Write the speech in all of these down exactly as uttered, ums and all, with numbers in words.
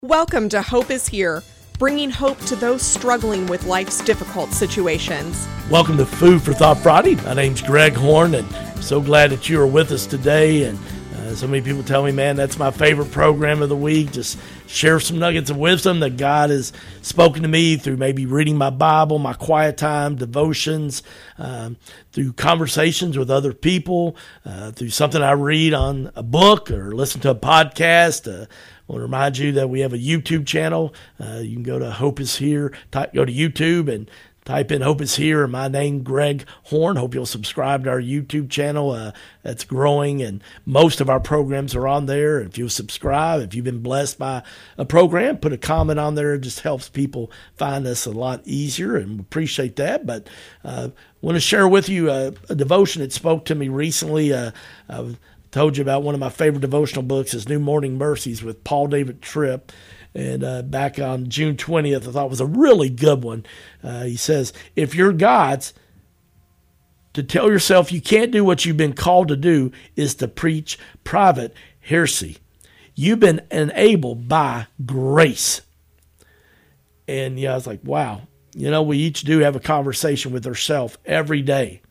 Welcome to Hope is Here, bringing hope to those struggling with life's difficult situations. Welcome to Food for Thought Friday. My name's Greg Horn, and I'm so glad that you are with us today. And uh, so many people tell me, man, that's my favorite program of the week. Just share some nuggets of wisdom that God has spoken to me through maybe reading my Bible, my quiet time, devotions, um, through conversations with other people, uh, through something I read on a book or listen to a podcast. Uh, I want to remind you that we have a YouTube channel. Uh, you can go to Hope is Here, type, go to YouTube and type in Hope is Here and my name, Greg Horn. Hope you'll subscribe to our YouTube channel. Uh, that's growing, and most of our programs are on there. If you'll subscribe, if you've been blessed by a program, put a comment on there. It just helps people find us a lot easier, and we appreciate that. But uh, I want to share with you a, a devotion that spoke to me recently. Uh, I told you about one of my favorite devotional books is New Morning Mercies with Paul David Tripp. And uh, back on June twentieth, I thought it was a really good one. Uh, he says, if you're God's, to tell yourself you can't do what you've been called to do is to preach private heresy. You've been enabled by grace. And yeah, I was like, wow. You know, we each do have a conversation with ourselves every day.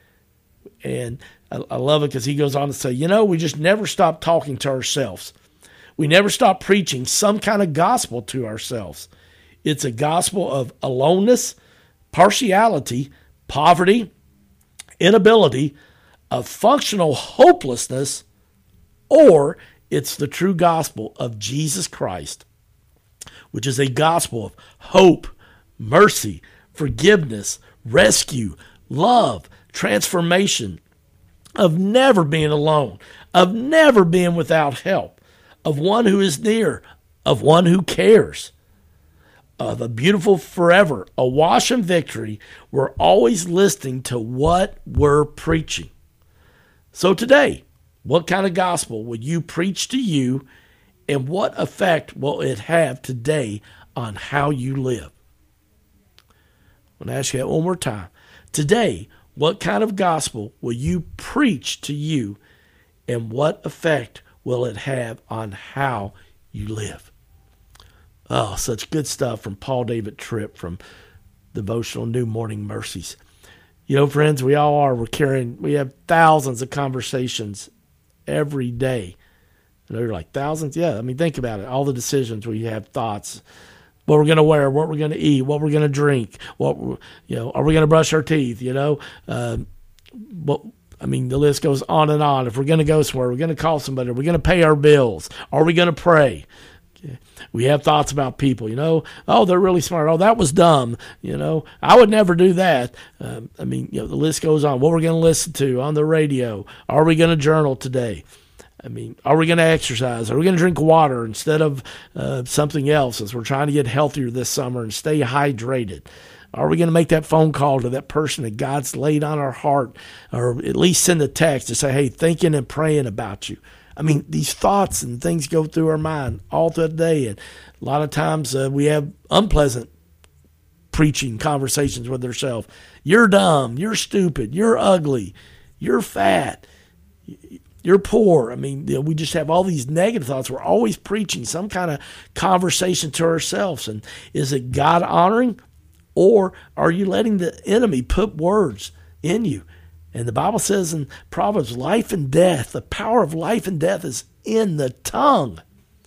And I, I love it because he goes on to say, you know, we just never stop talking to ourselves. We never stop preaching some kind of gospel to ourselves. It's a gospel of aloneness, partiality, poverty, inability, of functional hopelessness, or it's the true gospel of Jesus Christ, which is a gospel of hope, mercy, forgiveness, rescue, love, transformation, of never being alone, of never being without help, of one who is near, of one who cares, of a beautiful forever, a wash and victory. We're always listening to what we're preaching. So today, what kind of gospel will you preach to you, and what effect will it have today on how you live? I'm going to ask you that one more time. Today, what kind of gospel will you preach to you, and what effect will it have on how you live? Oh, such good stuff from Paul David Tripp from Devotional New Morning Mercies. You know, friends, we all are. We're carrying, we have thousands of conversations every day. And they're like, thousands? Yeah, I mean, think about it. All the decisions we have, thoughts, what we're going to wear, what we're going to eat, what we're going to drink, what, you know, are we going to brush our teeth, you know, um, what, I mean, the list goes on and on. If we're going to go somewhere, we're going to call somebody, we're going to pay our bills, are we going to pray? We have thoughts about people, you know, oh, they're really smart. Oh, that was dumb. You know, I would never do that. Um, I mean, you know, the list goes on. What we're going to listen to on the radio. Are we going to journal today? I mean, are we going to exercise? Are we going to drink water instead of uh, something else as we're trying to get healthier this summer and stay hydrated? Are we going to make that phone call to that person that God's laid on our heart, or at least send a text to say, hey, thinking and praying about you? I mean, these thoughts and things go through our mind all through the day. And a lot of times uh, we have unpleasant preaching conversations with ourselves. You're dumb. You're stupid. You're ugly. You're fat. You're poor. I mean, you know, we just have all these negative thoughts. We're always preaching some kind of conversation to ourselves. And is it God honoring? Or are you letting the enemy put words in you? And the Bible says in Proverbs, life and death, the power of life and death is in the tongue.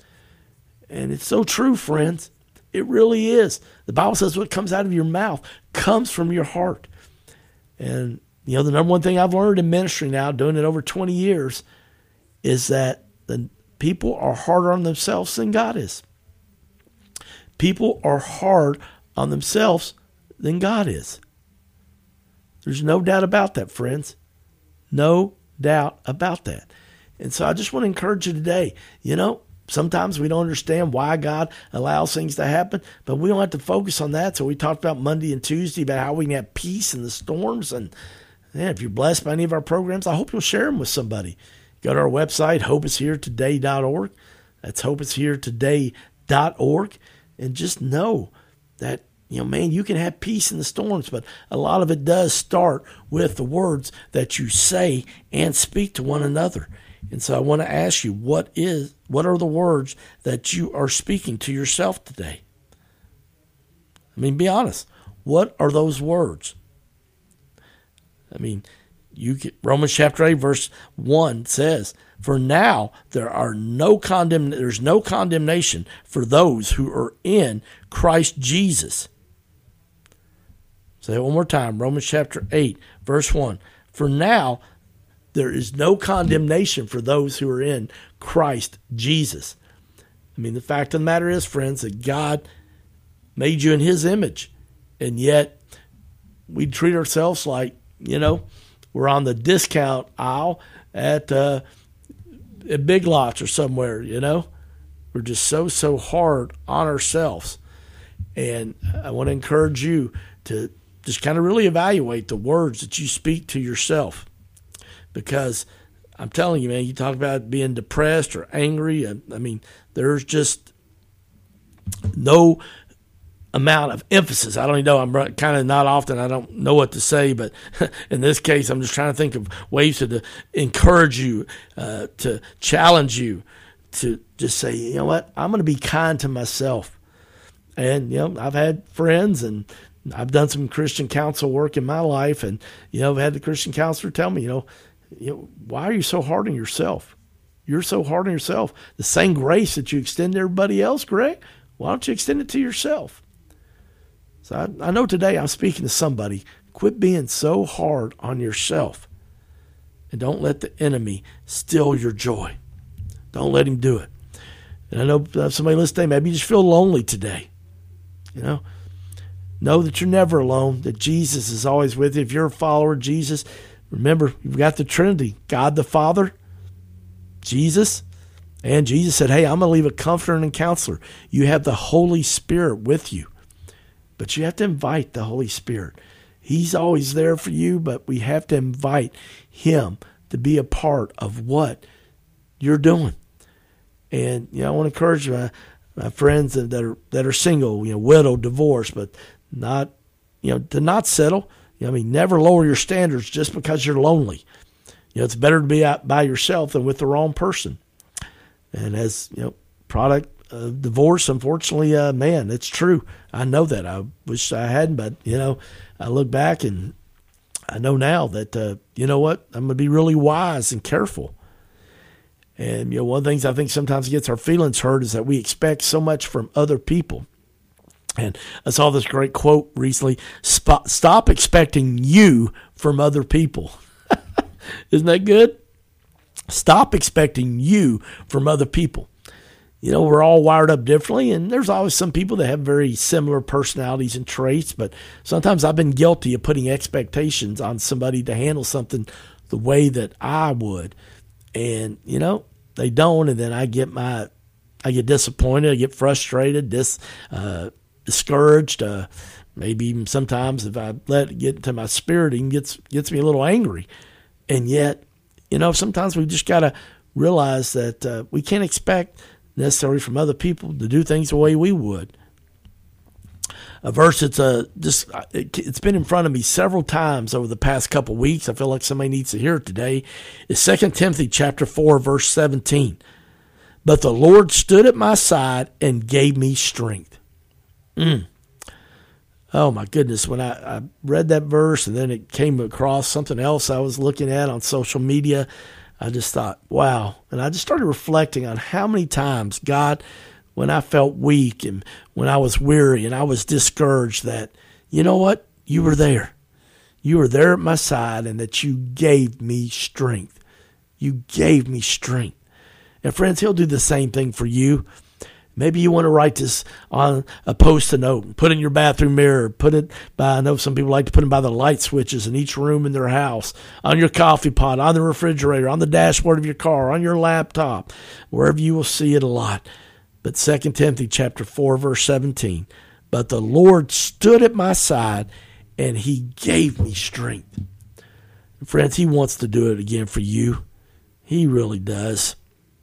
And it's so true, friends. It really is. The Bible says what comes out of your mouth comes from your heart. And, you know, the number one thing I've learned in ministry now, doing it over twenty years, is that the people are harder on themselves than God is. People are hard on themselves than God is. There's no doubt about that, friends. No doubt about that. And so I just want to encourage you today. You know, sometimes we don't understand why God allows things to happen, but we don't have to focus on that. So we talked about Monday and Tuesday about how we can have peace in the storms. And yeah, if you're blessed by any of our programs, I hope you'll share them with somebody. Go to our website, hope is here today dot org. That's hope is here today dot org. And just know that, you know, man, you can have peace in the storms, but a lot of it does start with the words that you say and speak to one another. And so I want to ask you, what is, what are the words that you are speaking to yourself today? I mean, be honest. What are those words? I mean, you get, Romans chapter eight, verse one says, "For now there are no condemn, there's no condemnation for those who are in Christ Jesus." Say it one more time. Romans chapter eight, verse one. "For now there is no condemnation for those who are in Christ Jesus." I mean, the fact of the matter is, friends, that God made you in his image. And yet we treat ourselves like, you know, we're on the discount aisle at, uh, at Big Lots or somewhere, you know. We're just so, so hard on ourselves. And I want to encourage you to just kind of really evaluate the words that you speak to yourself. Because I'm telling you, man, you talk about being depressed or angry. I, I mean, there's just no amount of emphasis. I don't even know. I'm kind of not often. I don't know what to say, but in this case, I'm just trying to think of ways to, to encourage you, uh, to challenge you, to just say, you know what, I'm going to be kind to myself. And, you know, I've had friends and I've done some Christian counsel work in my life, and, you know, I've had the Christian counselor tell me, you know, you know, why are you so hard on yourself? You're so hard on yourself. The same grace that you extend to everybody else, Greg, why don't you extend it to yourself? So I, I know today I'm speaking to somebody. Quit being so hard on yourself, and don't let the enemy steal your joy. Don't let him do it. And I know somebody listening today, maybe you just feel lonely today. You know, know that you're never alone, that Jesus is always with you. If you're a follower of Jesus, remember, you've got the Trinity, God the Father, Jesus, and Jesus said, hey, I'm going to leave a comforter and a counselor. You have the Holy Spirit with you, but you have to invite the Holy Spirit. He's always there for you, but we have to invite him to be a part of what you're doing. And, you know, I want to encourage my, my friends that are that are single, you know, widowed, divorced, but not, you know, to not settle. You know, I mean, never lower your standards just because you're lonely. You know, it's better to be out by yourself than with the wrong person. And as, you know, product of divorce, unfortunately, uh, man, it's true. I know that. I wish I hadn't, but, you know, I look back and I know now that, uh, you know what, I'm going to be really wise and careful. And, you know, one of the things I think sometimes gets our feelings hurt is that we expect so much from other people. And I saw this great quote recently, stop expecting you from other people. Isn't that good? Stop expecting you from other people. You know, we're all wired up differently, and there's always some people that have very similar personalities and traits, but sometimes I've been guilty of putting expectations on somebody to handle something the way that I would. And, you know, they don't, and then I get my, I get disappointed, I get frustrated, dis, uh, discouraged, uh, maybe even sometimes if I let it get into my spirit, it gets, gets me a little angry. And yet, you know, sometimes we just got to realize that uh, we can't expect necessarily from other people to do things the way we would. A verse that's uh, just it, it's been in front of me several times over the past couple weeks. I feel like somebody needs to hear it today. Is Second Timothy chapter four, verse seventeen. But the Lord stood at my side and gave me strength. Mm. Oh, my goodness. When I, I read that verse and then it came across something else I was looking at on social media, I just thought, wow. And I just started reflecting on how many times God, when I felt weak and when I was weary and I was discouraged, that, you know what? You were there. You were there at my side, and that you gave me strength. You gave me strength. And friends, he'll do the same thing for you. Maybe you want to write this on a Post-it note, put it in your bathroom mirror, put it by, I know some people like to put them by the light switches in each room in their house, on your coffee pot, on the refrigerator, on the dashboard of your car, on your laptop, wherever you will see it a lot. But Second Timothy chapter four, verse seventeen, but the Lord stood at my side and he gave me strength. And friends, he wants to do it again for you. He really does.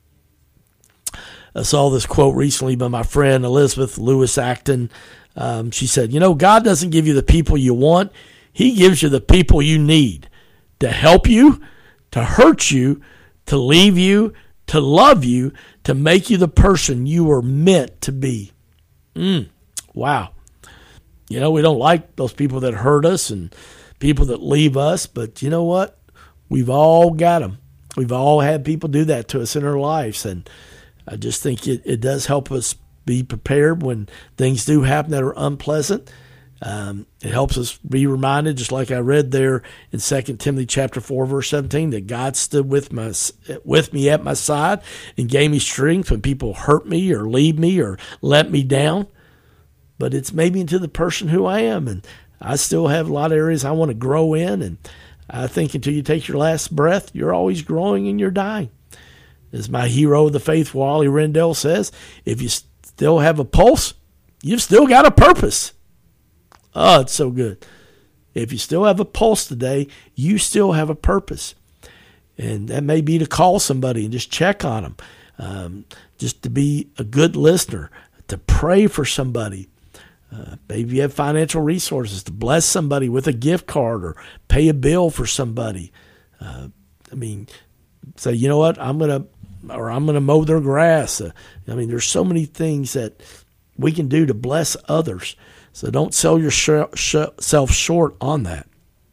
I saw this quote recently by my friend Elizabeth Lewis Acton. Um, she said, you know, God doesn't give you the people you want. He gives you the people you need to help you, to hurt you, to leave you, to love you, to make you the person you were meant to be. Mm, wow. You know, we don't like those people that hurt us and people that leave us, but you know what? We've all got them. We've all had people do that to us in our lives, and I just think it, it does help us be prepared when things do happen that are unpleasant. Um, it helps us be reminded, just like I read there in Second Timothy chapter four, verse seventeen, that God stood with my with me at my side and gave me strength when people hurt me or leave me or let me down. But it's made me into the person who I am, and I still have a lot of areas I want to grow in, and I think until you take your last breath, you're always growing and you're dying. As my hero of the faith, Wally Rendell, says, if you still have a pulse, you've still got a purpose. Oh, it's so good. If you still have a pulse today, you still have a purpose. And that may be to call somebody and just check on them, um, just to be a good listener, to pray for somebody. Uh, maybe you have financial resources to bless somebody with a gift card or pay a bill for somebody. Uh, I mean, say, you know what, I'm going to, or I'm going to mow their grass. Uh, I mean, there's so many things that we can do to bless others. So don't sell yourself short on that.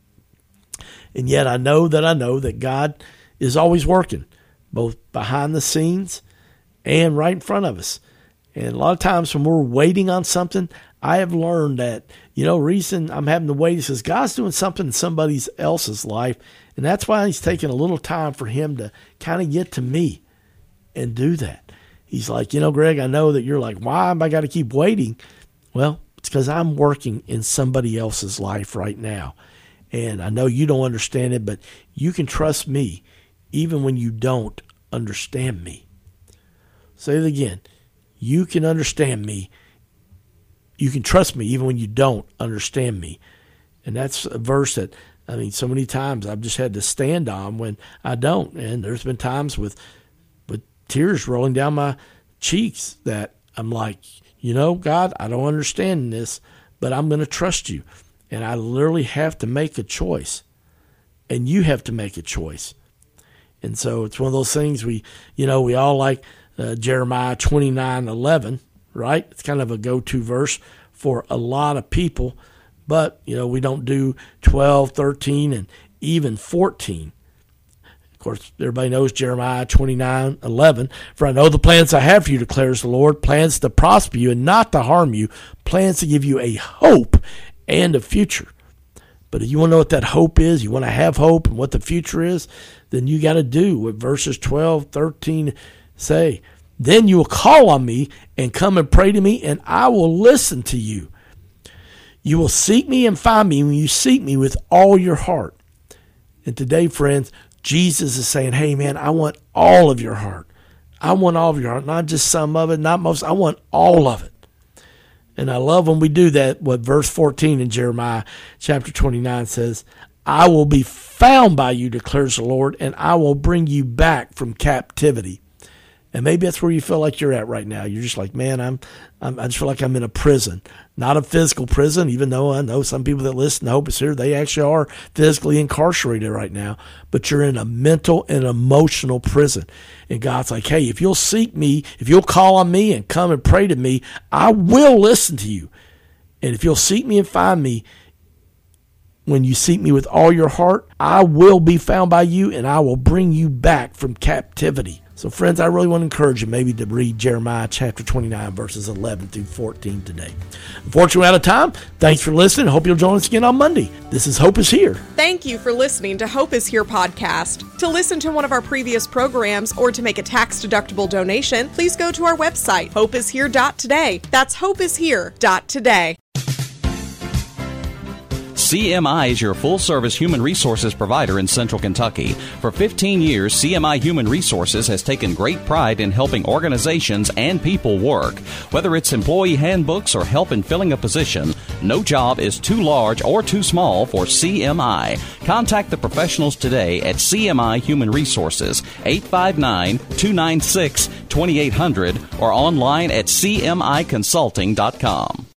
And yet I know that I know that God is always working, both behind the scenes and right in front of us. And a lot of times when we're waiting on something, I have learned that, you know, reason I'm having to wait is because God's doing something in somebody else's life. And that's why he's taking a little time for him to kind of get to me and do that. He's like, you know, Greg, I know that you're like, why am I got to keep waiting? Well, it's because I'm working in somebody else's life right now. And I know you don't understand it, but you can trust me even when you don't understand me. Say it again. You can understand me. You can trust me even when you don't understand me. And that's a verse that, I mean, so many times I've just had to stand on when I don't. And there's been times with, with tears rolling down my cheeks that I'm like, you know, God, I don't understand this, but I'm going to trust you. And I literally have to make a choice. And you have to make a choice. And so it's one of those things we, you know, we all like uh, Jeremiah twenty-nine eleven, right? It's kind of a go-to verse for a lot of people. But, you know, we don't do twelve, thirteen, and even fourteen. Of course, everybody knows Jeremiah twenty-nine eleven. For I know the plans I have for you, declares the Lord, plans to prosper you and not to harm you, plans to give you a hope and a future. But if you want to know what that hope is, you want to have hope and what the future is, then you got to do what verses twelve, thirteen say. Then you will call on me and come and pray to me, and I will listen to you. You will seek me and find me when you seek me with all your heart. And today, friends, Jesus is saying, hey, man, I want all of your heart. I want all of your heart, not just some of it, not most. I want all of it. And I love when we do that, what verse fourteen in Jeremiah chapter twenty-nine says, I will be found by you, declares the Lord, and I will bring you back from captivity. And maybe that's where you feel like you're at right now. You're just like, man, I'm, I'm, I just feel like I'm in a prison, not a physical prison, even though I know some people that listen to Hope is Here, they actually are physically incarcerated right now, but you're in a mental and emotional prison. And God's like, hey, if you'll seek me, if you'll call on me and come and pray to me, I will listen to you. And if you'll seek me and find me, when you seek me with all your heart, I will be found by you, and I will bring you back from captivity. So, friends, I really want to encourage you maybe to read Jeremiah chapter twenty-nine, verses eleven through fourteen today. Unfortunately, we're out of time. Thanks for listening. I hope you'll join us again on Monday. This is Hope is Here. Thank you for listening to Hope is Here podcast. To listen to one of our previous programs or to make a tax-deductible donation, please go to our website, hope is here dot today. That's hope is here dot today. C M I is your full-service human resources provider in Central Kentucky. For fifteen years, C M I Human Resources has taken great pride in helping organizations and people work. Whether it's employee handbooks or help in filling a position, no job is too large or too small for C M I. Contact the professionals today at C M I Human Resources, eight five nine, two nine six, two eight zero zero, or online at c m i consulting dot com.